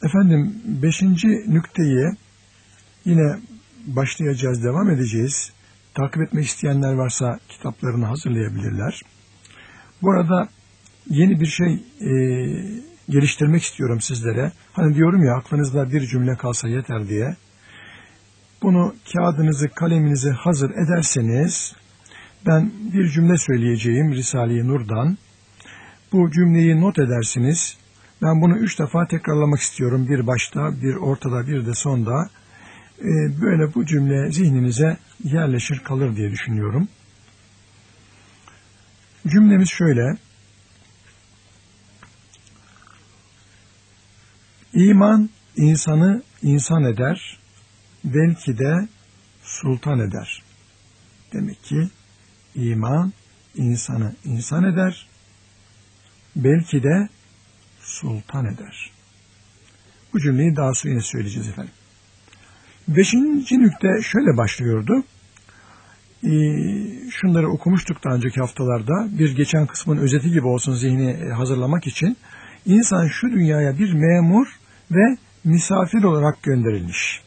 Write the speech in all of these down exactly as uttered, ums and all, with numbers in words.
Efendim beşinci nükteyi yine başlayacağız, devam edeceğiz. Takip etmek isteyenler varsa kitaplarını hazırlayabilirler. Bu arada yeni bir şey e, geliştirmek istiyorum sizlere. Hani diyorum ya, aklınızda bir cümle kalsa yeter diye. Bunu kağıdınızı, kaleminizi hazır ederseniz ben bir cümle söyleyeceğim Risale-i Nur'dan. Bu cümleyi not edersiniz. Ben bunu üç defa tekrarlamak istiyorum. Bir başta, bir ortada, bir de sonda. Ee, böyle bu cümle zihninize yerleşir kalır diye düşünüyorum. Cümlemiz şöyle. İman insanı insan eder, belki de sultan eder. Demek ki iman insanı insan eder, belki de sultan eder. Bu cümleyi daha sonra yine söyleyeceğiz efendim. Beşinci nükte şöyle başlıyordu. Ee, şunları okumuştuk daha önceki haftalarda. Bir geçen kısmın özeti gibi olsun zihni hazırlamak için. İnsan şu dünyaya bir memur ve misafir olarak gönderilmiş.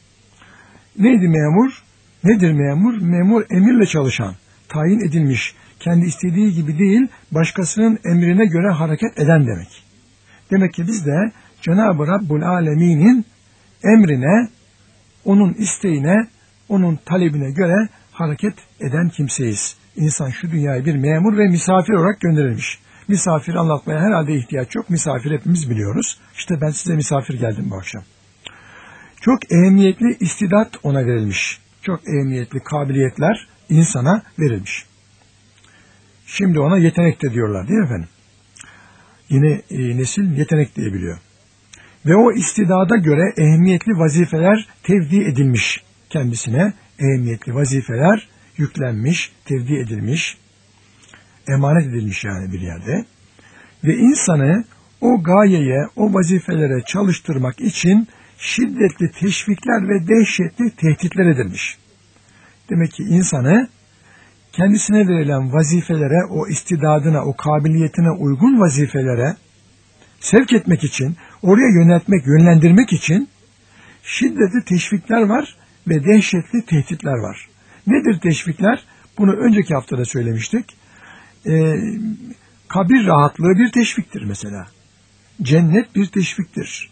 Neydi memur? Nedir memur? Memur emirle çalışan, tayin edilmiş, kendi istediği gibi değil, başkasının emrine göre hareket eden demek. Demek ki biz de Cenab-ı Rabbul Alemin'in emrine, onun isteğine, onun talebine göre hareket eden kimseyiz. İnsan şu dünyaya bir memur ve misafir olarak gönderilmiş. Misafir anlatmaya herhalde ihtiyaç yok. Misafir hepimiz biliyoruz. İşte ben size misafir geldim bu akşam. Çok ehemmiyetli istidat ona verilmiş. Çok ehemmiyetli kabiliyetler insana verilmiş. Şimdi ona yetenek de diyorlar değil mi efendim? Yine e, nesil yetenek diyebiliyor. Ve o istidada göre ehemmiyetli vazifeler tevdi edilmiş. Kendisine ehemmiyetli vazifeler yüklenmiş, tevdi edilmiş, emanet edilmiş yani bir yerde. Ve insanı o gayeye, o vazifelere çalıştırmak için şiddetli teşvikler ve dehşetli tehditler edilmiş. Demek ki insanı kendisine verilen vazifelere, o istidadına, o kabiliyetine uygun vazifelere sevk etmek için, oraya yöneltmek, yönlendirmek için şiddetli teşvikler var ve dehşetli tehditler var. Nedir teşvikler? Bunu önceki haftada söylemiştik. Ee, kabir rahatlığı bir teşviktir mesela. Cennet bir teşviktir.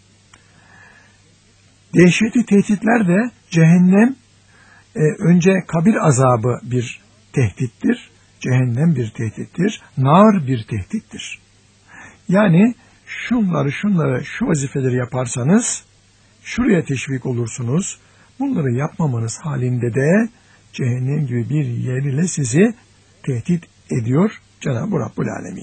Dehşetli tehditler de cehennem, e, önce kabir azabı bir tehdittir. Cehennem bir tehdittir. Nar bir tehdittir. Yani şunları şunları şu vazifeleri yaparsanız şuraya teşvik olursunuz. Bunları yapmamanız halinde de cehennem gibi bir yer ile sizi tehdit ediyor Cenab-ı Rabbul Alemin.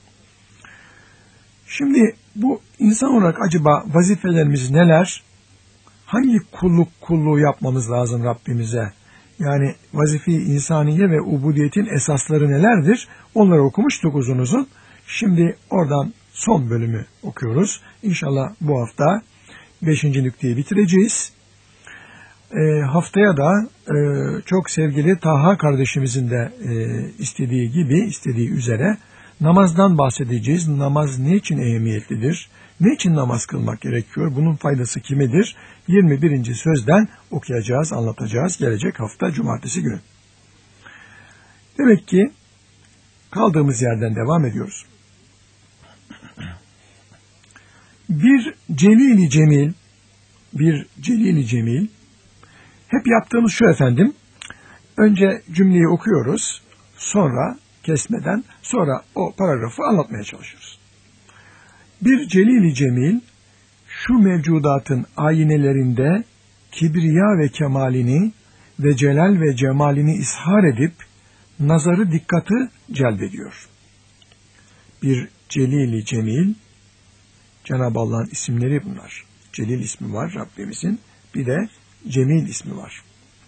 Şimdi bu insan olarak acaba vazifelerimiz neler? Hangi kulluk kulluğu yapmamız lazım Rabbimize? Yani vazife-i insaniye ve ubudiyetin esasları nelerdir? Onları okumuştuk uzun uzun. Şimdi oradan son bölümü okuyoruz. İnşallah bu hafta beşinci nükteyi bitireceğiz. E, haftaya da e, çok sevgili Taha kardeşimizin de e, istediği gibi, istediği üzere namazdan bahsedeceğiz. Namaz ne için ehemmiyetlidir? Ne için namaz kılmak gerekiyor? Bunun faydası kimidir? yirmi birinci sözden okuyacağız, anlatacağız gelecek hafta cumartesi günü. Demek ki kaldığımız yerden devam ediyoruz. Bir celili cemil, bir celili cemil, hep yaptığımız şu efendim, önce cümleyi okuyoruz, sonra kesmeden, sonra o paragrafı anlatmaya çalışıyoruz. Bir celili cemil, şu mevcudatın aynelerinde kibriya ve kemalini ve celal ve cemalini ishar edip, nazarı dikkati celbediyor. Bir celili cemil, Cenab-ı Allah'ın isimleri bunlar. Celil ismi var Rabbimizin, bir de Cemil ismi var.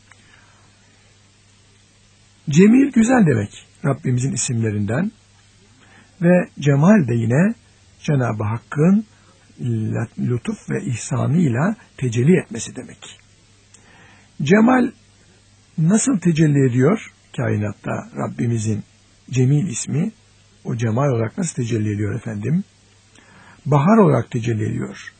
Cemil güzel demek Rabbimizin isimlerinden ve cemal de yine Cenab-ı Hakk'ın lütuf ve ihsanıyla tecelli etmesi demek. Cemal nasıl tecelli ediyor? Kainatta Rabbimizin Cemil ismi, o cemal olarak nasıl tecelli ediyor efendim? Bahar olarak tecelli ediyor.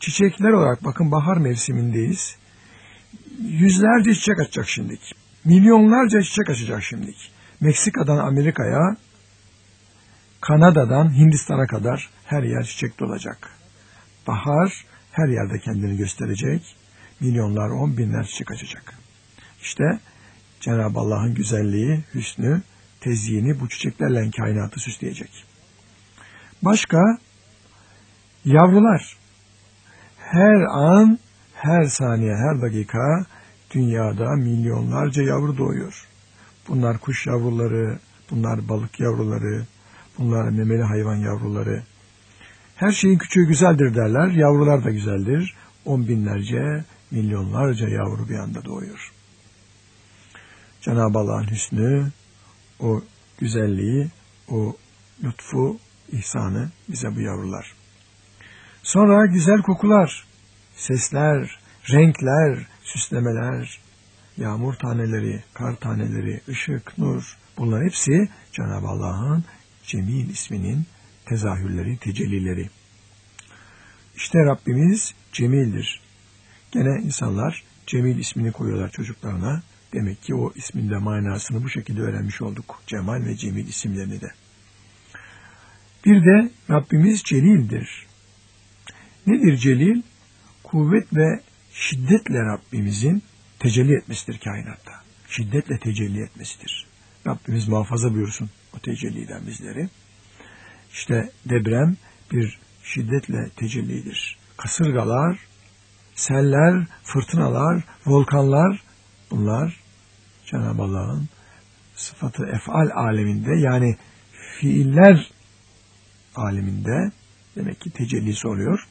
çiçekler olarak bakın bahar mevsimindeyiz. Yüzlerce çiçek açacak şimdilik. Milyonlarca çiçek açacak şimdilik. Meksika'dan Amerika'ya, Kanada'dan Hindistan'a kadar her yer çiçek dolacak. Bahar her yerde kendini gösterecek. Milyonlar, on binler çiçek açacak. İşte Cenab-ı Allah'ın güzelliği, hüsnü, tezyini bu çiçeklerle kainatı süsleyecek. Başka? Yavrular. Her an, her saniye, her dakika dünyada milyonlarca yavru doğuyor. Bunlar kuş yavruları, bunlar balık yavruları, bunlar memeli hayvan yavruları. Her şeyin küçüğü güzeldir derler, yavrular da güzeldir. On binlerce, milyonlarca yavru bir anda doğuyor. Cenab-ı Allah'ın hüsnü, o güzelliği, o lütfu, ihsanı bize bu yavrular. Sonra güzel kokular, sesler, renkler, süslemeler, yağmur taneleri, kar taneleri, ışık, nur, bunlar hepsi Cenab-ı Allah'ın Cemil isminin tezahürleri, tecellileri. İşte Rabbimiz Cemil'dir. Gene insanlar Cemil ismini koyuyorlar çocuklarına. Demek ki o ismin de manasını bu şekilde öğrenmiş olduk. Cemal ve Cemil isimlerini de. Bir de Rabbimiz Celil'dir. Nedir Celil? Kuvvet ve şiddetle Rabbimizin tecelli etmesidir kainatta. Şiddetle tecelli etmesidir. Rabbimiz muhafaza buyursun o tecelliden bizleri. İşte deprem bir şiddetle tecellidir. Kasırgalar, seller, fırtınalar, volkanlar, bunlar Cenab-ı Allah'ın sıfatı ef'al aleminde, yani fiiller aleminde demek ki tecellisi oluyor.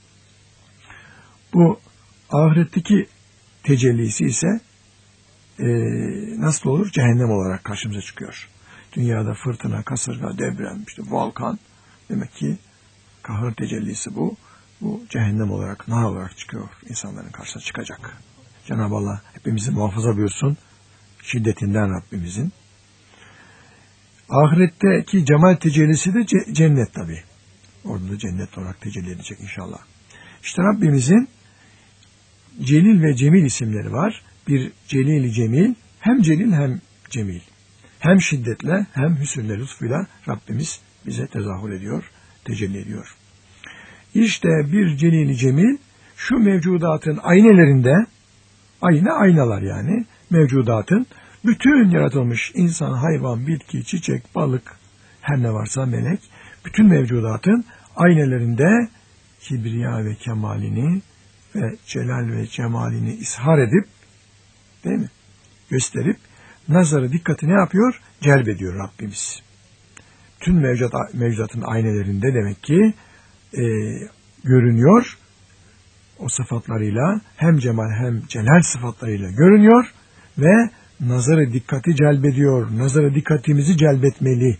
Bu ahiretteki tecellisi ise e, nasıl olur? Cehennem olarak karşımıza çıkıyor. Dünyada fırtına, kasırga, deprem, işte volkan, demek ki kahır tecellisi bu. Bu cehennem olarak, nar olarak çıkıyor. İnsanların karşısına çıkacak. Cenab-ı Allah hepimizi muhafaza buyursun. Şiddetinden Rabbimizin. Ahiretteki cemal tecellisi de cennet tabii. Orada da cennet olarak tecelli edecek inşallah. İşte Rabbimizin Celil ve Cemil isimleri var. Bir Celil-i Cemil, hem Celil hem Cemil. Hem şiddetle hem hüsnüyle, lütfuyla Rabbimiz bize tezahür ediyor, tecelli ediyor. İşte bir Celil-i Cemil şu mevcudatın aynelerinde, ayna aynalar yani, mevcudatın bütün yaratılmış insan, hayvan, bitki, çiçek, balık, her ne varsa melek, bütün mevcudatın aynelerinde kibriya ve kemalini ve celal ve cemalini ishar edip, değil mi? Gösterip, nazarı, dikkati ne yapıyor? Celbediyor Rabbimiz. Tüm mevcudat, mevcudatın aynelerinde demek ki e, görünüyor. O sıfatlarıyla, hem cemal hem celal sıfatlarıyla görünüyor ve nazarı, dikkati celbediyor. Nazarı, dikkatimizi celbetmeli.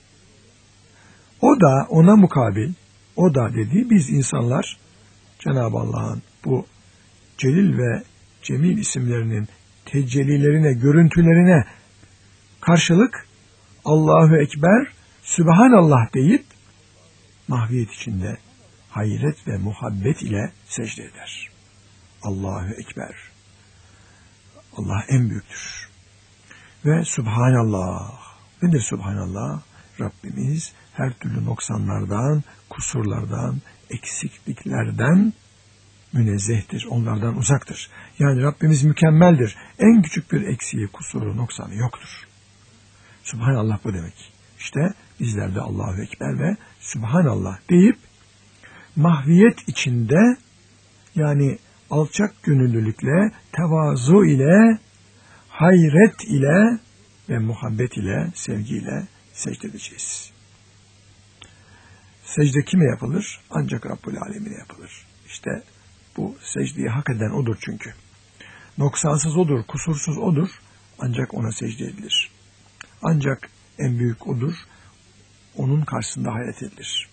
O da ona mukabil, o da dediği biz insanlar Cenab-ı Allah'ın bu Celil ve Cemil isimlerinin tecellilerine, görüntülerine karşılık Allahu Ekber, Sübhanallah deyip mahviyet içinde hayret ve muhabbet ile secde eder. Allahu Ekber. Allah en büyüktür. Ve Sübhanallah. Nedir Sübhanallah? Rabbimiz her türlü noksanlardan, kusurlardan, eksikliklerden münezzehtir, onlardan uzaktır. Yani Rabbimiz mükemmeldir. En küçük bir eksiği, kusuru, noksanı yoktur. Subhanallah bu demek. İşte bizler de Allahu Ekber ve Subhanallah deyip mahviyet içinde, yani alçak gönüllülükle, tevazu ile, hayret ile ve muhabbet ile, sevgiyle secde edeceğiz. Secde kime yapılır? Ancak Rabbül Alemin'e yapılır. İşte bu secdeyi hak eden odur çünkü. Noksansız odur, kusursuz odur. Ancak ona secde edilir. Ancak en büyük odur. Onun karşısında hayret edilir.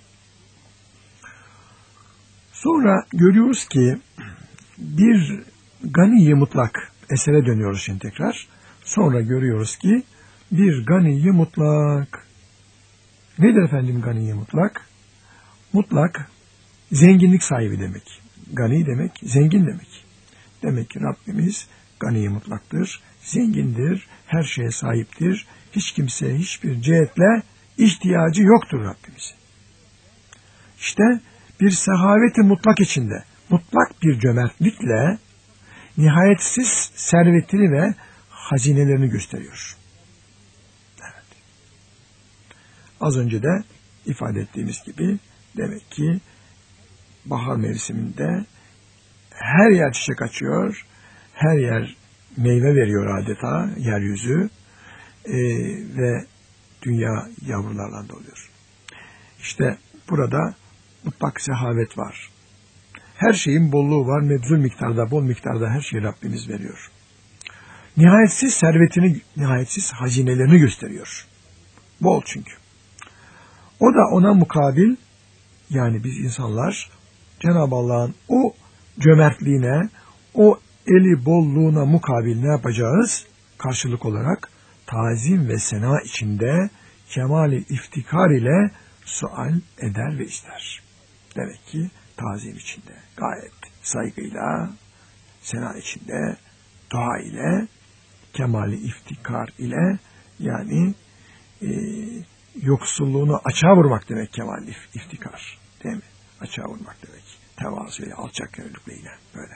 Sonra görüyoruz ki bir gani-i mutlak, esere dönüyoruz şimdi tekrar. Sonra görüyoruz ki bir gani-i mutlak. Nedir efendim gani-i mutlak? Mutlak, zenginlik sahibi demek. Gani demek, zengin demek. Demek ki Rabbimiz gani mutlaktır, zengindir, her şeye sahiptir. Hiç kimseye hiçbir cihetle ihtiyacı yoktur Rabbimizin. İşte bir sehaveti mutlak içinde, mutlak bir cömertlikle nihayetsiz servetini ve hazinelerini gösteriyor. Evet. Az önce de ifade ettiğimiz gibi demek ki bahar mevsiminde her yer çiçek açıyor, her yer meyve veriyor adeta yeryüzü e, ve dünya yavrularla doluyor. İşte burada mutlak sehavet var. Her şeyin bolluğu var, mebzul miktarda, bol miktarda her şeyi Rabbimiz veriyor. Nihayetsiz servetini, nihayetsiz hazinelerini gösteriyor. Bol çünkü. O da ona mukabil, yani biz insanlar Cenab-ı Allah'ın o cömertliğine, o eli bolluğuna mukabil ne yapacağız? Karşılık olarak tazim ve sena içinde kemali iftikar ile sual eder ve ister. Demek ki tazim içinde, gayet saygıyla, sena içinde, dua ile, kemali iftikar ile, yani e, yoksulluğunu açığa vurmak demek kemali iftikar. Değil mi? Açığa vurmak demek. Tevazuyla, alçak gönüllülükle böyle.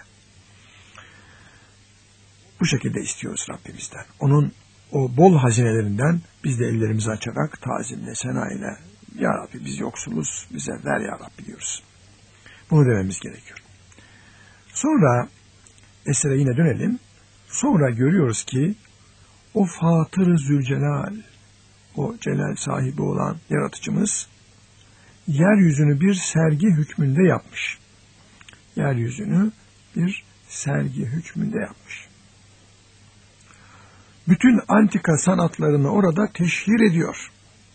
Bu şekilde istiyoruz Rabbimizden. Onun o bol hazinelerinden biz de ellerimizi açarak tazimle, sena ile, Ya Rabbi biz yoksuluz, bize ver Ya Rabbi diyoruz. Bunu dememiz gerekiyor. Sonra esere yine dönelim. Sonra görüyoruz ki o Fatır-ı Zülcelal, o celal sahibi olan yaratıcımız yeryüzünü bir sergi hükmünde yapmış. Yeryüzünü bir sergi hükmünde yapmış. Bütün antika sanatlarını orada teşhir ediyor.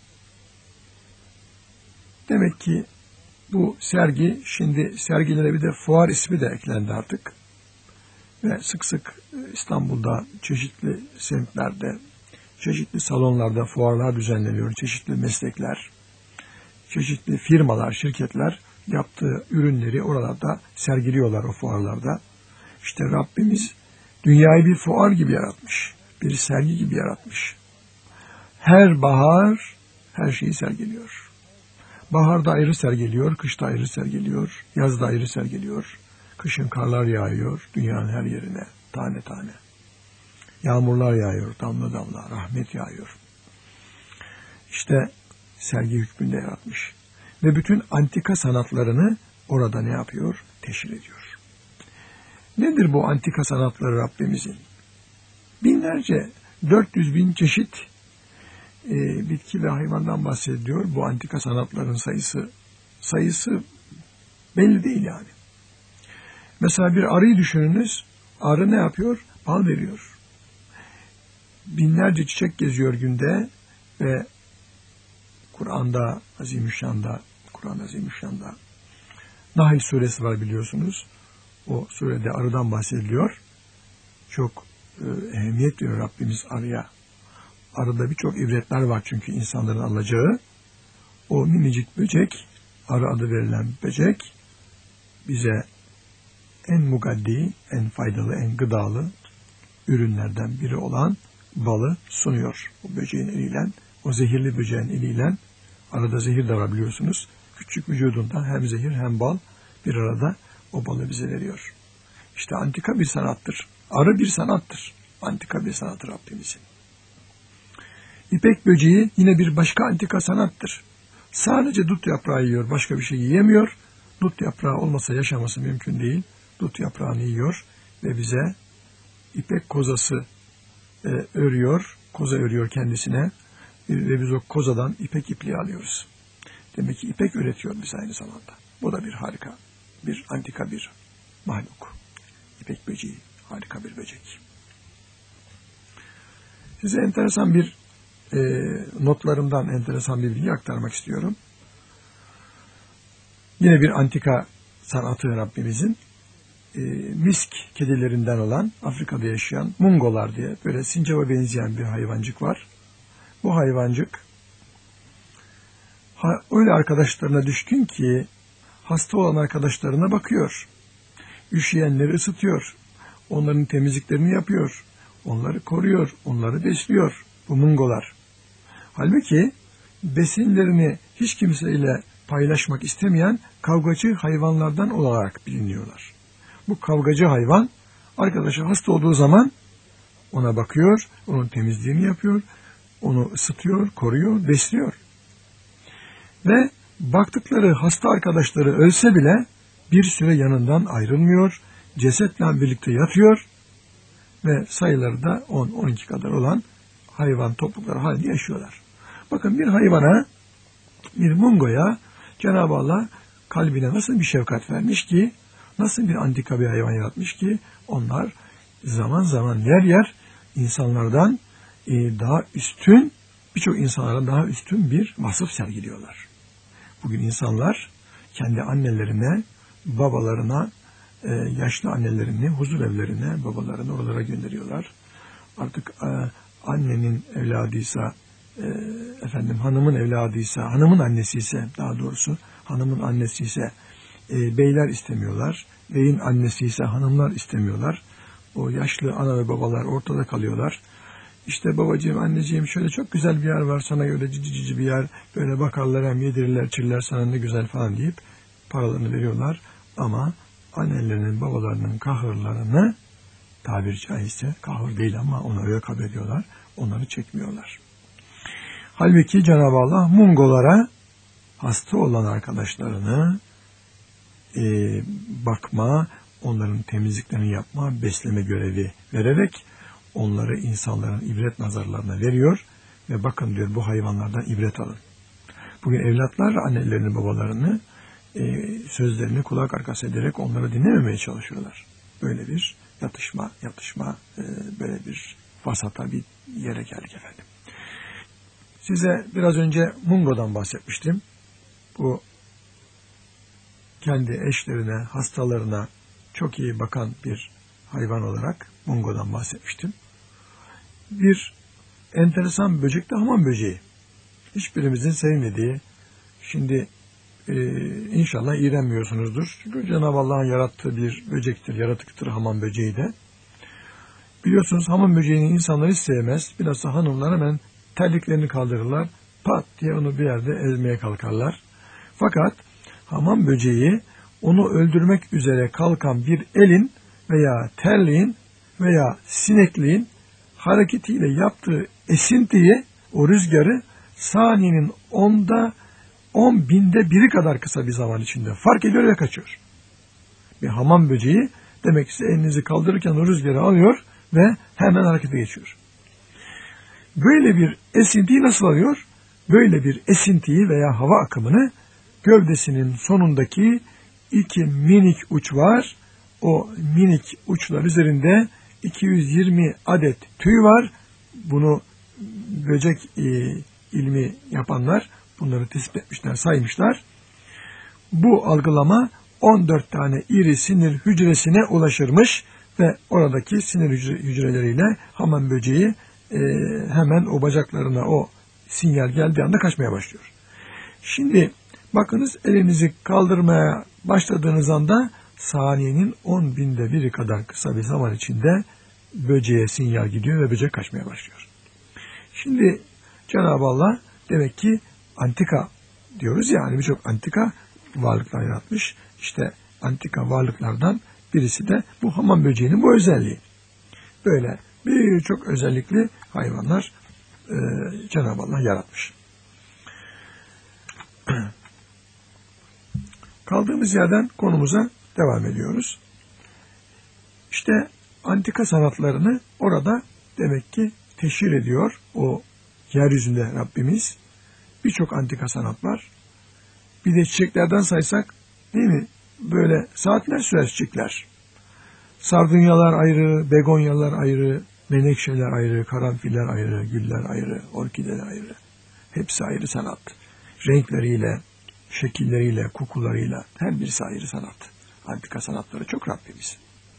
Demek ki bu sergi, şimdi sergilere bir de fuar ismi de eklendi artık. Ve sık sık İstanbul'da çeşitli semtlerde, çeşitli salonlarda fuarlar düzenleniyor. Çeşitli meslekler, çeşitli firmalar, şirketler yaptığı ürünleri oralarda sergiliyorlar o fuarlarda. İşte Rabbimiz dünyayı bir fuar gibi yaratmış. Bir sergi gibi yaratmış. Her bahar her şeyi sergiliyor. Baharda ayrı sergiliyor, kışta ayrı sergiliyor, yazda ayrı sergiliyor. Kışın karlar yağıyor dünyanın her yerine, tane tane. Yağmurlar yağıyor, damla damla, rahmet yağıyor. İşte sergi hükmünde yaratmış. Ve bütün antika sanatlarını orada ne yapıyor? Teşhir ediyor. Nedir bu antika sanatları Rabbimizin? Binlerce, dört yüz bin çeşit e, bitki ve hayvandan bahsediyor. Bu antika sanatların sayısı, sayısı belli değil yani. Mesela bir arıyı düşününüz. Arı ne yapıyor? Bal veriyor. Binlerce çiçek geziyor günde ve Kur'an'da, Azimüşşan'da, Kur'an-ı Azimüşşan'da Nahl suresi var biliyorsunuz. O surede arıdan bahsediliyor. Çok e, ehemmiyet veriyor Rabbimiz arıya. Arıda birçok ibretler var çünkü insanların alacağı. O minicik böcek, arı adı verilen böcek bize en mugaddi, en faydalı, en gıdalı ürünlerden biri olan balı sunuyor. O böceğin eliyle, o zehirli böceğin eliyle, arada zehir de var biliyorsunuz. Küçük vücudunda hem zehir hem bal bir arada o balı bize veriyor. İşte antika bir sanattır. Arı bir sanattır. Antika bir sanattır Rabbimizin. İpek böceği yine bir başka antika sanattır. Sadece dut yaprağı yiyor, başka bir şey yiyemiyor. Dut yaprağı olmasa yaşaması mümkün değil. Dut yaprağını yiyor ve bize ipek kozası e, örüyor, koza örüyor kendisine ve biz o kozadan ipek ipliği alıyoruz. Demek ki ipek üretiyor bize aynı zamanda. Bu da bir harika, bir antika bir mahluk. İpek böceği, harika bir böcek. Size enteresan bir e, notlarımdan enteresan bir bilgi aktarmak istiyorum. Yine bir antika sanatı Rabbimizin. E, misk kedilerinden olan Afrika'da yaşayan mungolar diye böyle sincaba benzeyen bir hayvancık var. Bu hayvancık ha, öyle arkadaşlarına düşkün ki hasta olan arkadaşlarına bakıyor. Üşüyenleri ısıtıyor. Onların temizliklerini yapıyor. Onları koruyor. Onları besliyor. Bu mungolar. Halbuki besinlerini hiç kimseyle paylaşmak istemeyen kavgacı hayvanlardan olarak biliniyorlar. Bu kavgacı hayvan arkadaşı hasta olduğu zaman ona bakıyor, onun temizliğini yapıyor, onu ısıtıyor, koruyor, besliyor. Ve baktıkları hasta arkadaşları ölse bile bir süre yanından ayrılmıyor, cesetle birlikte yatıyor ve sayıları da on on iki kadar olan hayvan toplulukları halinde yaşıyorlar. Bakın bir hayvana, bir mungoya Cenab-ı Allah kalbine nasıl bir şefkat vermiş ki, nasıl bir antika bir hayvan yaratmış ki, onlar zaman zaman yer yer insanlardan daha üstün, birçok insanlardan daha üstün bir vasıf sergiliyorlar. Bugün insanlar kendi annelerine, babalarına, yaşlı annelerini huzur evlerine, babalarını oralara gönderiyorlar. Artık annenin evladıysa, efendim hanımın evladıysa, hanımın annesiyse, daha doğrusu hanımın annesiyse beyler istemiyorlar. Beyin annesiyse hanımlar istemiyorlar. O yaşlı ana ve babalar ortada kalıyorlar. İşte babacığım, anneciğim, şöyle çok güzel bir yer var, sana öyle cici cici bir yer, böyle bakarlar, hem yedirirler, çiller, sana ne güzel falan deyip paralarını veriyorlar. Ama annelerinin, babalarının kahırlarını, tabiri caizse kahır değil ama onları öyle kabul ediyorlar, onları çekmiyorlar. Halbuki Cenab-ı Allah mungolara hasta olan arkadaşlarını e, bakma, onların temizliklerini yapma, besleme görevi vererek onları insanların ibret nazarlarına veriyor ve bakın diyor, bu hayvanlardan ibret alın. Bugün evlatlar annelerini, babalarını e, sözlerini kulak arkası ederek onları dinlememeye çalışıyorlar. Böyle bir yatışma, yatışma, e, böyle bir vasata bir yere geldik efendim. Size biraz önce mungodan bahsetmiştim. Bu kendi eşlerine, hastalarına çok iyi bakan bir hayvan olarak mungodan bahsetmiştim. Bir enteresan böcek de hamam böceği. Hiçbirimizin sevmediği, şimdi e, inşallah iğrenmiyorsunuzdur. Çünkü Cenab-ı Allah'ın yarattığı bir böcektir, yaratıktır hamam böceği de. Biliyorsunuz hamam böceğini insanlar hiç sevmez. Bilhassa hanımlar hemen terliklerini kaldırırlar, pat diye onu bir yerde ezmeye kalkarlar. Fakat hamam böceği onu öldürmek üzere kalkan bir elin veya terliğin veya sinekliğin hareketiyle yaptığı esintiyi, o rüzgarı saniyenin onda on binde biri kadar kısa bir zaman içinde fark ediyor ve kaçıyor. Bir hamam böceği demek ki elinizi kaldırırken o rüzgarı alıyor ve hemen harekete geçiyor. Böyle bir esintiyi nasıl alıyor? Böyle bir esintiyi veya hava akımını gövdesinin sonundaki iki minik uç var. O minik uçlar üzerinde iki yüz yirmi adet tüy var. Bunu böcek e, ilmi yapanlar bunları tespit etmişler, saymışlar. Bu algılama on dört tane iri sinir hücresine ulaşırmış ve oradaki sinir hücre, hücreleriyle hamam böceği e, hemen o bacaklarına o sinyal geldiği anda kaçmaya başlıyor. Şimdi bakınız, elinizi kaldırmaya başladığınız anda saniyenin on binde biri kadar kısa bir zaman içinde böceğe sinyal gidiyor ve böcek kaçmaya başlıyor. Şimdi Cenab-ı Allah demek ki antika diyoruz ya, hani birçok antika varlıklar yaratmış. İşte antika varlıklardan birisi de bu hamam böceğinin bu özelliği. Böyle birçok özellikli hayvanlar e, Cenab-ı Allah yaratmış. Kaldığımız yerden konumuza devam ediyoruz. İşte antika sanatlarını orada demek ki teşhir ediyor o yeryüzünde Rabbimiz. Birçok antika sanat var. Bir de çiçeklerden saysak, değil mi? Böyle saatler sürer çiçekler. Sardunyalar ayrı, begonyalar ayrı, menekşeler ayrı, karanfiller ayrı, güller ayrı, orkideler ayrı. Hepsi ayrı sanat. Renkleriyle, şekilleriyle, kokularıyla her birisi ayrı sanat. Antika sanatları çok Rabbimiz.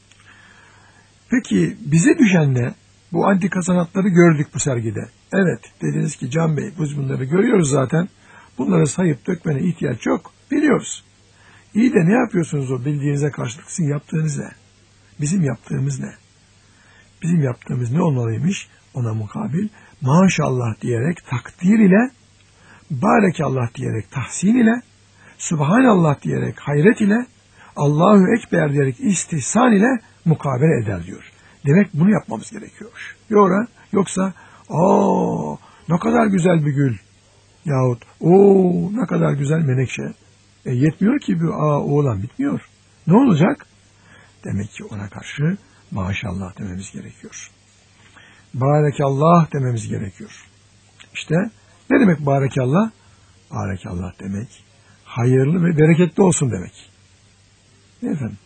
Peki bize düşen ne? Bu antika sanatları gördük bu sergide. Evet, dediniz ki Can Bey, biz bunları görüyoruz zaten. Bunları sayıp dökmene ihtiyaç yok. Biliyoruz. İyi de ne yapıyorsunuz o bildiğinize karşılık? Sizin yaptığınız ne? Bizim yaptığımız ne? Bizim yaptığımız ne olmalıymış? Ona mukabil maşallah diyerek takdir ile, barekallah diyerek tahsin ile, subhanallah diyerek hayret ile, Allahu Ekber diyerek istihsan ile mukabele eder diyor. Demek bunu yapmamız gerekiyormuş. Yoksa, yoksa aa ne kadar güzel bir gül yahut o ne kadar güzel menekşe. E, yetmiyor ki bu aa oğlan bitmiyor. Ne olacak? Demek ki ona karşı maşallah dememiz gerekiyor. Barekallah dememiz gerekiyor. İşte ne demek barekallah? Barekallah demek hayırlı ve bereketli olsun demek. Ne efendim?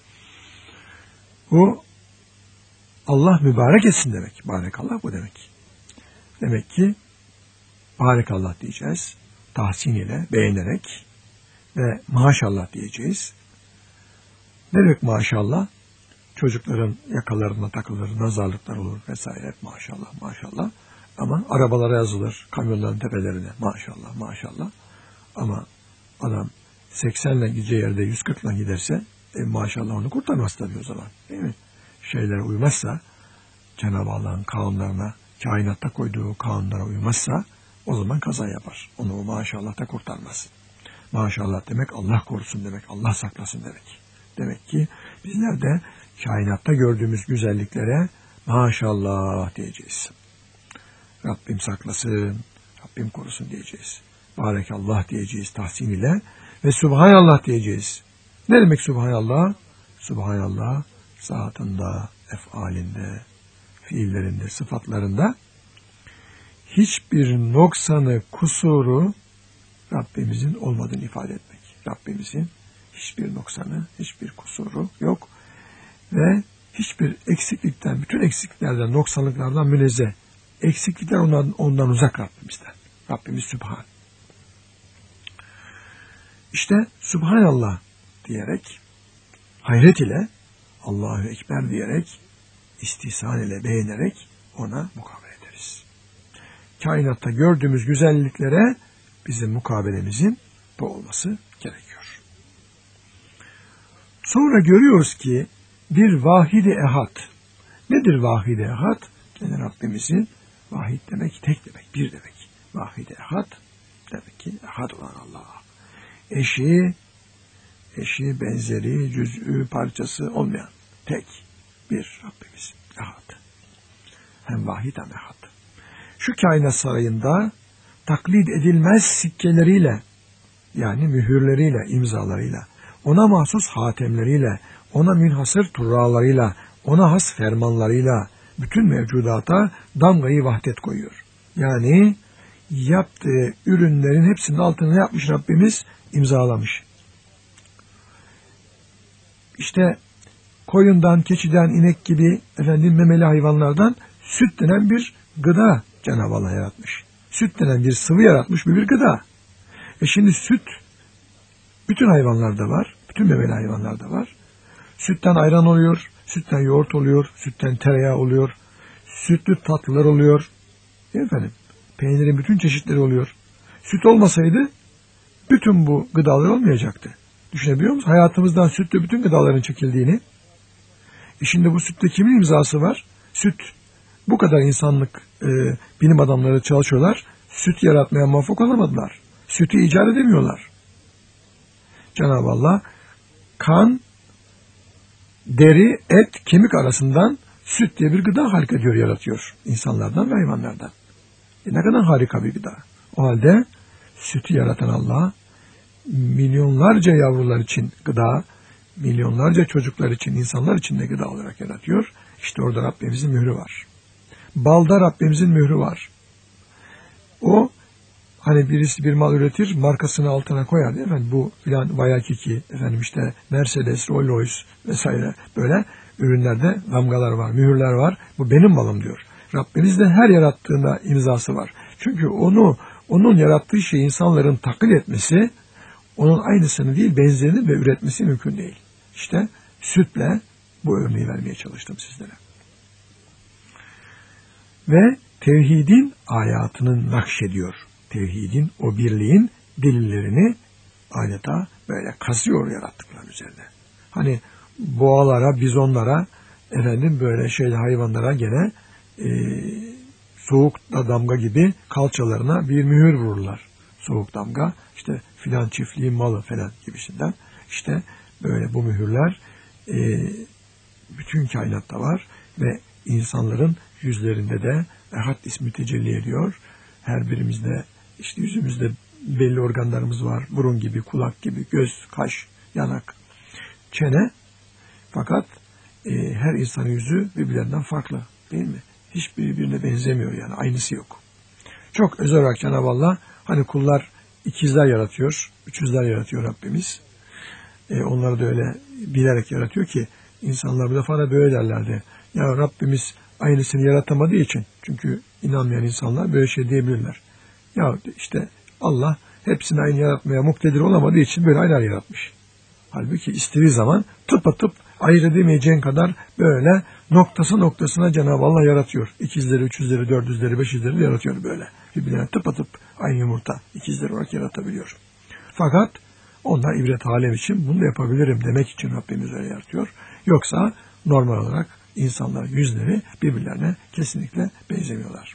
Bu Allah mübarek etsin demek. Barekallah bu demek. Demek ki barekallah diyeceğiz. Tahsin ile, beğenerek ve maşallah diyeceğiz. Ne demek maşallah? Çocukların yakalarına takılır, nazarlıklar olur vesaire. Maşallah, maşallah. Ama arabalara yazılır, kamyonların tepelerine. Maşallah, maşallah. Ama adam seksenle gideceği yerde yüz kırkla giderse e, maşallah onu kurtarmaz tabii o zaman. Değil mi? Şeylere uymazsa, Cenab-ı Allah'ın kanunlarına, kainatta koyduğu kanunlara uymazsa o zaman kaza yapar. Onu o maşallah da kurtarmaz. Maşallah demek Allah korusun demek, Allah saklasın demek. Demek ki bizler de kainatta gördüğümüz güzelliklere maşallah diyeceğiz. Rabbim saklasın, Rabbim korusun diyeceğiz. Barekallah diyeceğiz tahsin ile ve subhanallah diyeceğiz. Ne demek subhanallah? Subhanallah zatında, efalinde, fiillerinde, sıfatlarında hiçbir noksanı, kusuru Rabbimizin olmadığını ifade etmek. Rabbimizin hiçbir noksanı, hiçbir kusuru yok ve hiçbir eksiklikten, bütün eksikliklerden, noksanlıklardan münezzeh. Eksiklikler ondan, ondan uzak Rabbimizden. Rabbimiz Sübhan. İşte Subhanallah diyerek, hayret ile, Allahu Ekber diyerek, istihsan ile beğenerek ona mukabele ederiz. Kainatta gördüğümüz güzelliklere bizim mukabelemizin bu olması gerekiyor. Sonra görüyoruz ki bir vahid-i ehad. Nedir vahid-i ehad? Gene Rabbimizin vahid demek, tek demek, bir demek. Vahid-i ehad demek ki ehad olan Allah. Eşi, eşi, benzeri, cüz'ü, parçası olmayan tek bir Rabbimiz. Ehad. Hem vahid hem ehad. Şu kainat sarayında taklit edilmez sikkeleriyle, yani mühürleriyle, imzalarıyla, ona mahsus hatemleriyle, ona münhasır turralarıyla, ona has fermanlarıyla bütün mevcudata damgayı vahdet koyuyor. Yani yaptığı ürünlerin hepsinin altına yapmış Rabbimiz? İmzalamış. İşte koyundan, keçiden, inek gibi efendim memeli hayvanlardan süt denen bir gıda Cenab-ı Allah yaratmış. Süt denen bir sıvı yaratmış, bir, bir gıda. E şimdi süt bütün hayvanlarda var, bütün memeli hayvanlarda var. Sütten ayran oluyor, sütten yoğurt oluyor, sütten tereyağı oluyor, sütlü tatlılar oluyor. Değil mi efendim? Peynirin bütün çeşitleri oluyor. Süt olmasaydı bütün bu gıdalar olmayacaktı. Düşünebiliyor musunuz? Hayatımızdan sütle bütün gıdaların çekildiğini. E şimdi bu sütte kimin imzası var? Süt. Bu kadar insanlık e, bilim adamları çalışıyorlar. Süt yaratmaya muvaffak olamadılar. Sütü icat edemiyorlar. Cenab-ı Allah kan, deri, et, kemik arasından süt diye bir gıda halk ediyor, yaratıyor. İnsanlardan ve hayvanlardan. E ne kadar harika bir gıda. O halde sütü yaratan Allah milyonlarca yavrular için gıda, milyonlarca çocuklar için, insanlar için de gıda olarak yaratıyor. İşte orada Rabbimizin mührü var. Balda Rabbimizin mührü var. O hani birisi bir mal üretir, markasını altına koyar değil mi? Bu filan Wayakiki, efendim işte Mercedes, Rolls Royce vesaire böyle ürünlerde damgalar var, mühürler var. Bu benim malım diyor. Rabbimiz de her yarattığında imzası var. Çünkü onu, onun yarattığı şeyi insanların taklit etmesi, onun aynısını değil, benzerini ve üretmesi mümkün değil. İşte sütle bu örneği vermeye çalıştım sizlere. Ve tevhidin ayatını nakşediyor. Tevhidin, o birliğin delillerini adeta böyle kazıyor yarattıkların üzerine. Hani boğalara, bizonlara, efendim böyle şeyde hayvanlara gene e, soğuk damga gibi kalçalarına bir mühür vururlar. Soğuk damga, işte filan çiftliğin malı falan gibisinden. İşte böyle bu mühürler e, bütün kainatta var ve insanların yüzlerinde de Ehad ismi tecelli ediyor. Her birimizde işte yüzümüzde belli organlarımız var. Burun gibi, kulak gibi, göz, kaş, yanak, çene. Fakat e, her insanın yüzü birbirlerinden farklı değil mi? Hiçbiri birbirine benzemiyor yani. Aynısı yok. Çok özel olarak Cenab-ı Allah hani kullar ikizler yaratıyor, üçüzler yaratıyor Rabbimiz. E, onları da öyle bilerek yaratıyor ki insanlar bir defa da böyle derlerdi. Ya Rabbimiz aynısını yaratamadığı için, çünkü inanmayan insanlar böyle şey diyebilirler. Ya işte Allah hepsini aynı yaratmaya muktedir olamadığı için böyle aylar yaratmış. Halbuki istediği zaman tıpatıp ayırt edemeyeceğin kadar böyle noktası noktasına Cenab-ı Allah yaratıyor. İkizleri, üçüzleri, dördüzleri, beşizleri de yaratıyor böyle. Birbirine tıpatıp aynı yumurta ikizler olarak yaratabiliyor. Fakat onlar ibret alem için bunu da yapabilirim demek için Rabbimiz öyle yaratıyor. Yoksa normal olarak insanların yüzleri birbirlerine kesinlikle benzemiyorlar.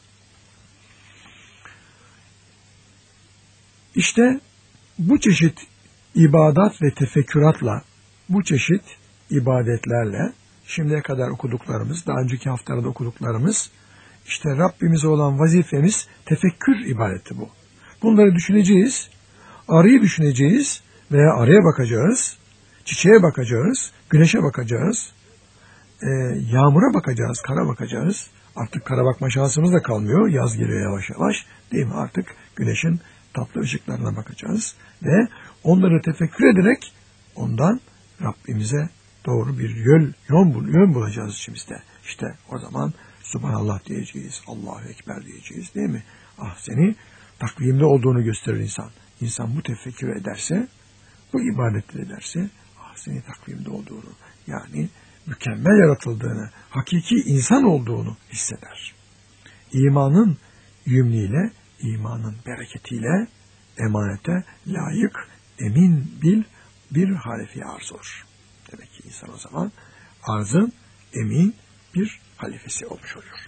İşte bu çeşit ibadat ve tefekküratla, bu çeşit ibadetlerle şimdiye kadar okuduklarımız, daha önceki haftalarda okuduklarımız, işte Rabbimize olan vazifemiz tefekkür ibadeti bu. Bunları düşüneceğiz, arıyı düşüneceğiz veya araya bakacağız, çiçeğe bakacağız, güneşe bakacağız, e, yağmura bakacağız, kara bakacağız. Artık kara bakma şansımız da kalmıyor, yaz geliyor yavaş yavaş, değil mi? Artık güneşin tatlı ışıklarına bakacağız ve onları tefekkür ederek ondan Rabbimize doğru bir yol, yön, yön bulacağız içimizde. İşte o zaman Subhanallah diyeceğiz, Allahu Ekber diyeceğiz değil mi? Ah seni takvimde olduğunu gösterir insan. İnsan bu tefekkür ederse, bu ibadet ederse, ah seni takvimde olduğunu, yani mükemmel yaratıldığını, hakiki insan olduğunu hisseder. İmanın yümniyle, imanın bereketiyle emanete layık, emin bil bir halife arz olur. Demek ki insan o zaman arzın emin bir halifesi olmuş oluyor.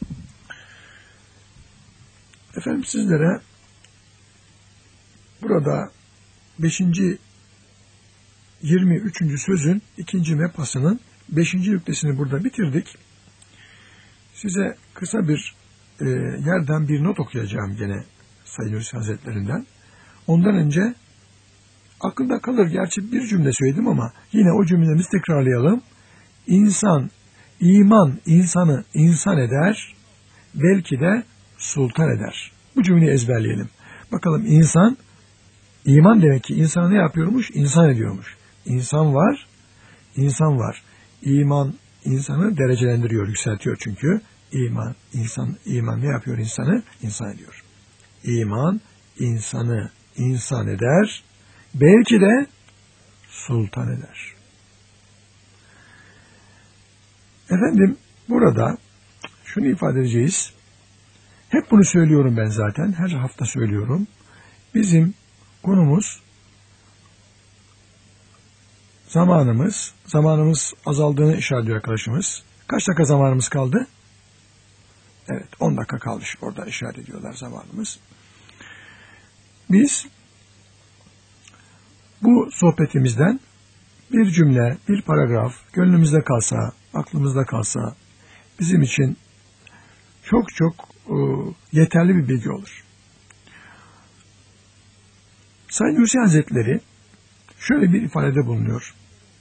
Efendim sizlere burada beşinci yirmi üçüncü sözün ikinci mebhasının beşinci nüktesini burada bitirdik. Size kısa bir e, yerden bir not okuyacağım gene Said Nursi Hazretlerinden. Ondan önce akılda kalır. Gerçi bir cümle söyledim ama yine o cümlemizi tekrarlayalım. İnsan, iman insanı insan eder, belki de sultan eder. Bu cümleyi ezberleyelim. Bakalım insan, iman demek ki insanı ne yapıyormuş? İnsan ediyormuş. İnsan var, insan var. İman insanı derecelendiriyor, yükseltiyor çünkü. İman, insan, iman ne yapıyor insanı? İnsan ediyor. İman insanı insan eder, belki de sultan eder. Efendim burada şunu ifade edeceğiz. Hep bunu söylüyorum ben zaten. Her hafta söylüyorum. Bizim konumuz zamanımız. Zamanımız azaldığını işaret ediyor arkadaşımız. Kaç dakika zamanımız kaldı? Evet, on dakika kalmış. Orada işaret ediyorlar zamanımız. Biz bu sohbetimizden bir cümle, bir paragraf gönlümüzde kalsa, aklımızda kalsa bizim için çok çok e, yeterli bir bilgi olur. Said Nursi Hazretleri şöyle bir ifadede bulunuyor.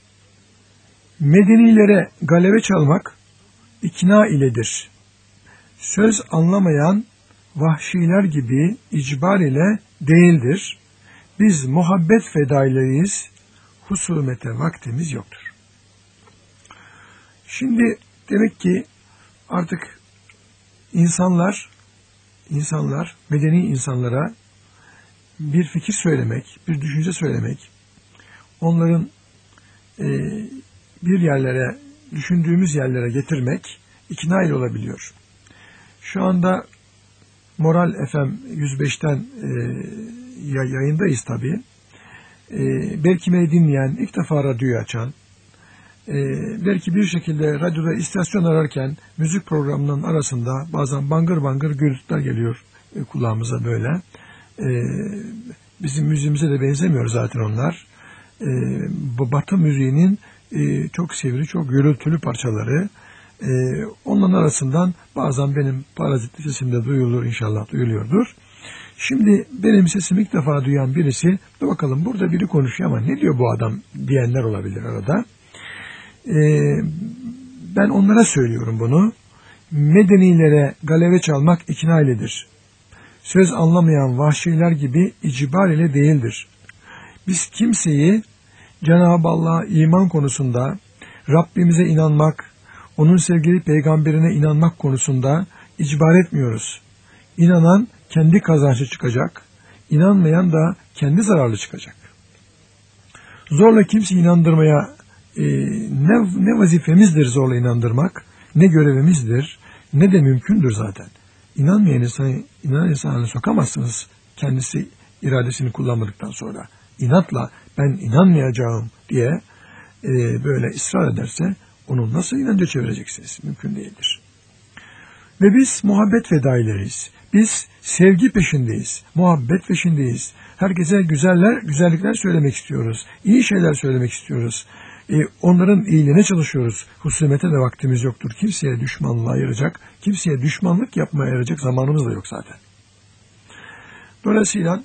Medenilere galebe çalmak ikna iledir. Söz anlamayan vahşiler gibi icbar ile değildir. Biz muhabbet fedaileriyiz, husumete vaktimiz yoktur. Şimdi demek ki artık insanlar, insanlar, medeni insanlara bir fikir söylemek, bir düşünce söylemek, onların e, bir yerlere, düşündüğümüz yerlere getirmek ikna ile olabiliyor. Şu anda Moral F M yüz beşten e, yayındayız tabii. e, belki beni dinleyen, ilk defa radyoyu açan, e, belki bir şekilde radyoda istasyon ararken müzik programının arasında bazen bangır bangır gürültüler geliyor e, kulağımıza böyle. E, bizim müziğimize de benzemiyor zaten onlar. E, Batı müziğinin e, çok sivri, çok gürültülü parçaları. E, onların arasından bazen benim parazitli sesim de duyulur, inşallah duyuluyordur. Şimdi benim sesimi ilk defa duyan birisi, dur bakalım burada biri konuşuyor ama ne diyor bu adam diyenler olabilir arada. Ee, ben onlara söylüyorum bunu. Medenilere galeve çalmak ikna iledir. Söz anlamayan vahşiler gibi icibar ile değildir. Biz kimseyi Cenab-ı Allah'a iman konusunda, Rabbimize inanmak, onun sevgili peygamberine inanmak konusunda icbar etmiyoruz. İnanan kendi kazançlı çıkacak, inanmayan da kendi zararlı çıkacak. Zorla kimseyi inandırmaya e, ne, ne vazifemizdir zorla inandırmak, ne görevimizdir, ne de mümkündür zaten. İnanmayan insanı, inanan insanı sokamazsınız kendisi iradesini kullanmadıktan sonra. İnatla ben inanmayacağım diye e, böyle ısrar ederse onu nasıl inanca çevireceksiniz? Mümkün değildir. Ve biz muhabbet fedaileriyiz. Biz sevgi peşindeyiz, muhabbet peşindeyiz. Herkese güzeller, güzellikler söylemek istiyoruz. İyi şeyler söylemek istiyoruz. E, onların iyiliğine çalışıyoruz. Husumete de vaktimiz yoktur. Kimseye düşmanlığa ayıracak, kimseye düşmanlık yapmaya ayıracak zamanımız da yok zaten. Dolayısıyla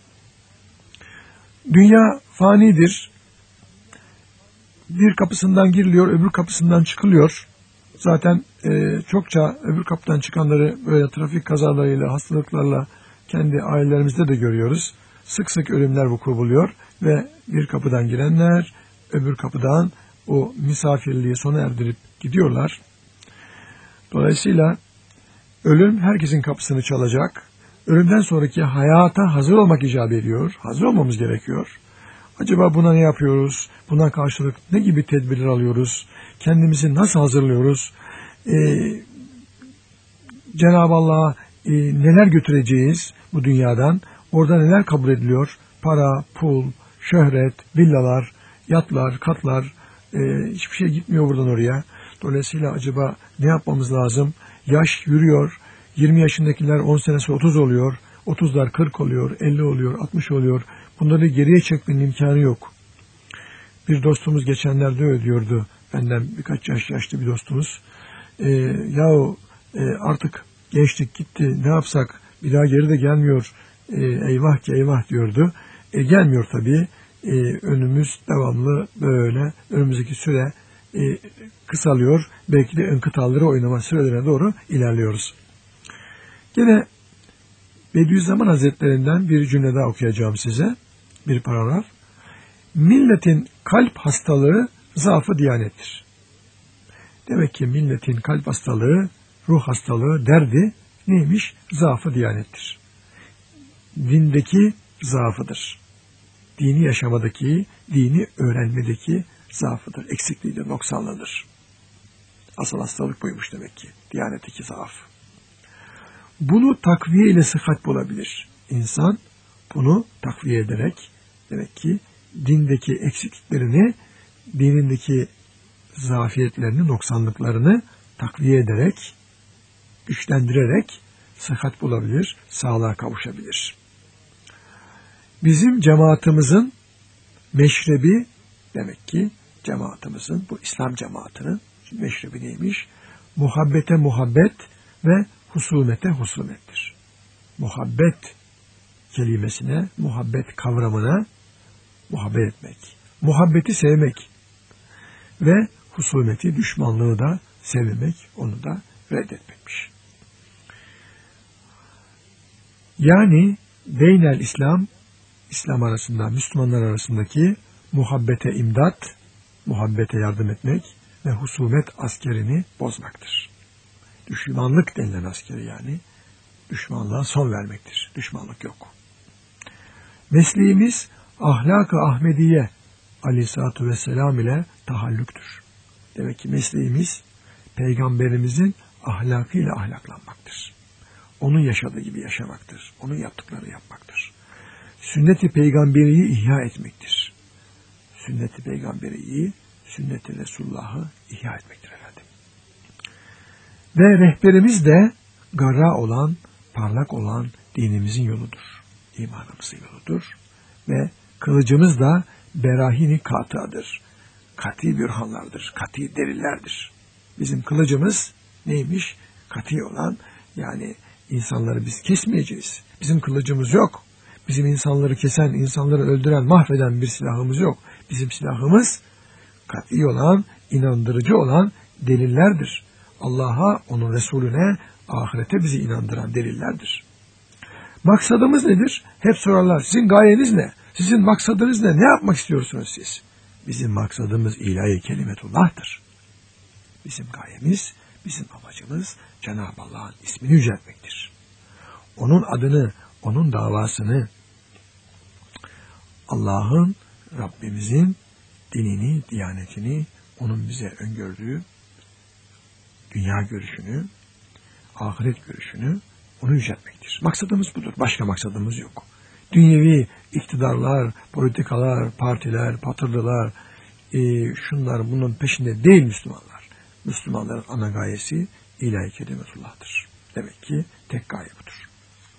dünya fanidir. Bir kapısından giriliyor, öbür kapısından çıkılıyor. Zaten e, çokça öbür kapıdan çıkanları böyle trafik kazalarıyla, hastalıklarla kendi ailelerimizde de görüyoruz. Sık sık ölümler vuku buluyor ve bir kapıdan girenler öbür kapıdan o misafirliği sona erdirip gidiyorlar. Dolayısıyla ölüm herkesin kapısını çalacak. Ölümden sonraki hayata hazır olmak icap ediyor. Hazır olmamız gerekiyor. Acaba buna ne yapıyoruz? Buna karşılık ne gibi tedbirler alıyoruz? Kendimizi nasıl hazırlıyoruz? Ee, Cenab-ı Allah'a e, neler götüreceğiz bu dünyadan? Orada neler kabul ediliyor? Para, pul, şöhret, villalar, yatlar, katlar, e, hiçbir şey gitmiyor buradan oraya. Dolayısıyla acaba ne yapmamız lazım? Yaş yürüyor. yirmi yaşındakiler on senesi otuz oluyor. otuzlar kırk oluyor, elli oluyor, altmış oluyor. Bunları geriye çekmenin imkanı yok. Bir dostumuz geçenlerde öyle diyordu. Benden birkaç yaş yaşlı bir dostumuz. E, yahu e, artık gençlik gitti, ne yapsak? Bir daha geri de gelmiyor. E, eyvah ki eyvah diyordu. E, gelmiyor tabii. E, önümüz devamlı böyle, önümüzdeki süre e, kısalıyor. Belki de ön kıtaları oynama sürelerine doğru ilerliyoruz. Gene Bediüzzaman Hazretlerinden bir cümle daha okuyacağım size. Bir paragraf. Milletin kalp hastalığı zaafı diyanettir. Demek ki milletin kalp hastalığı, ruh hastalığı, derdi neymiş? Zaafı diyanettir. Dindeki zaafıdır. Dini yaşamadaki, dini öğrenmedeki zaafıdır. Eksikliğidir, noksanlıdır. Asıl hastalık buymuş demek ki. Diyanetteki zaaf. Bunu takviye ile sıhhat bulabilir. İnsan bunu takviye ederek demek ki dindeki eksikliklerini, dinindeki zafiyetlerini, noksanlıklarını takviye ederek, güçlendirerek sıhhat bulabilir, sağlığa kavuşabilir. Bizim cemaatimizin meşrebi demek ki cemaatimizin, bu İslam cemaatinin meşrebi neymiş? Muhabbete muhabbet ve husumete husumettir. Muhabbet kelimesine, muhabbet kavramına muhabbet etmek. Muhabbeti sevmek ve husumeti, düşmanlığı da sevmek, onu da reddetmekmiş. Yani beynel İslam, İslam arasında, Müslümanlar arasındaki muhabbete imdat, muhabbete yardım etmek ve husumet askerini bozmaktır. Düşmanlık denilen askeri yani, düşmanlığa son vermektir. Düşmanlık yok. Mesleğimiz ahlak-ı Ahmediye aleyhissalatu vesselam ile tahallüktür. Demek ki mesleğimiz peygamberimizin ahlakıyla ahlaklanmaktır. Onun yaşadığı gibi yaşamaktır. Onun yaptıkları yapmaktır. sünnet-i peygamberiyi ihya etmektir. Sünnet-i peygamberiyi, sünnet-i Resulullah'ı ihya etmektir efendim. Ve rehberimiz de garra olan, parlak olan dinimizin yoludur. İmanımızın yoludur. Ve kılıcımız da berahini katıadır. Kati bürhanlardır, kati delillerdir. Bizim kılıcımız neymiş? Kati olan, yani insanları biz kesmeyeceğiz. Bizim kılıcımız yok. Bizim insanları kesen, insanları öldüren, mahveden bir silahımız yok. Bizim silahımız kati olan, inandırıcı olan delillerdir. Allah'a, onun Resulüne, ahirete bizi inandıran delillerdir. Maksadımız nedir? Hep sorarlar. Sizin gayeniz ne? Sizin maksadınız ne? Ne yapmak istiyorsunuz siz? Bizim maksadımız ilahi kelimetullah'tır. Bizim gayemiz, bizim amacımız Cenab-ı Allah'ın ismini yüceltmektir. Onun adını, onun davasını, Allah'ın, Rabbimizin dinini, diyanetini, onun bize öngördüğü dünya görüşünü, ahiret görüşünü, onu yüceltmektir. Maksadımız budur. Başka maksadımız yok. Dünyevi iktidarlar, politikalar, partiler, patırlılar, e, şunlar bunun peşinde değil Müslümanlar. Müslümanların ana gayesi ilahi kelimetullah'tır. Demek ki tek gaye budur.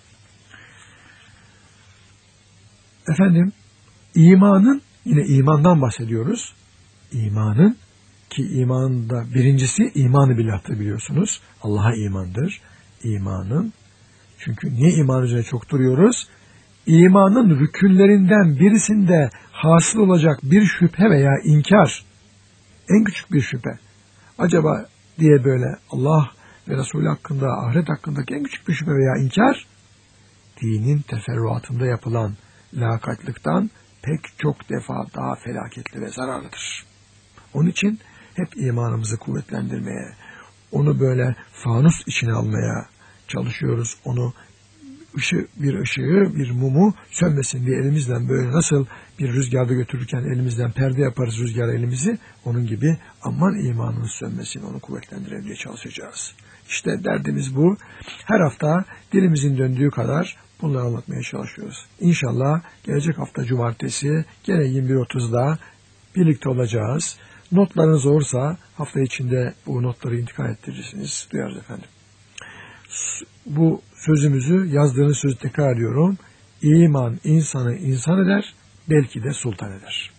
Efendim, imanın, yine imandan bahsediyoruz. İmanın, ki imanın da birincisi imanı billahtır biliyorsunuz. Allah'a imandır. İmanın, çünkü niye iman üzerine çok duruyoruz? İmanın rükünlerinden birisinde hasıl olacak bir şüphe veya inkar, en küçük bir şüphe, acaba diye böyle Allah ve Resulü hakkında, ahiret hakkındaki en küçük bir şüphe veya inkar, dinin teferruatında yapılan lakaytlıktan pek çok defa daha felaketli ve zararlıdır. Onun için hep imanımızı kuvvetlendirmeye, onu böyle fanus içine almaya çalışıyoruz. Onu ışı, bir ışığı, bir mumu sönmesin diye elimizden böyle nasıl bir rüzgarda götürürken elimizden perde yaparız rüzgar elimizi, onun gibi aman imanımız sönmesin, onu kuvvetlendirelim diye çalışacağız. İşte derdimiz bu. Her hafta dilimizin döndüğü kadar bunları anlatmaya çalışıyoruz. İnşallah gelecek hafta cumartesi gene yirmi bir otuzda birlikte olacağız. Notlarınız olursa hafta içinde bu notları intikal ettirirsiniz. Duyarız efendim. Bu sözümüzü, yazdığınız sözü tekrar ediyorum. İman insanı insan eder, belki de sultan eder.